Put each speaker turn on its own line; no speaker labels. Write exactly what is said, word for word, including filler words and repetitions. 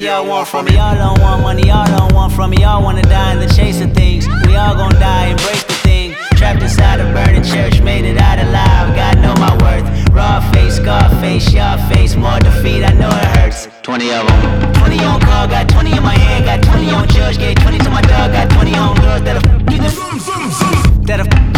Y'all want from me, y'all don't want money, y'all don't want from me, y'all wanna die in the chase of things. We all gon' die, embrace the thing. Trapped inside a burning church, made it out alive, God know my worth. Raw face, scar face, y'all face, more defeat, I know it hurts. Twenty of them, twenty on call, got twenty in my hand, got twenty on judge, gave twenty to my dog, got twenty on girls that'll f*** you, that'll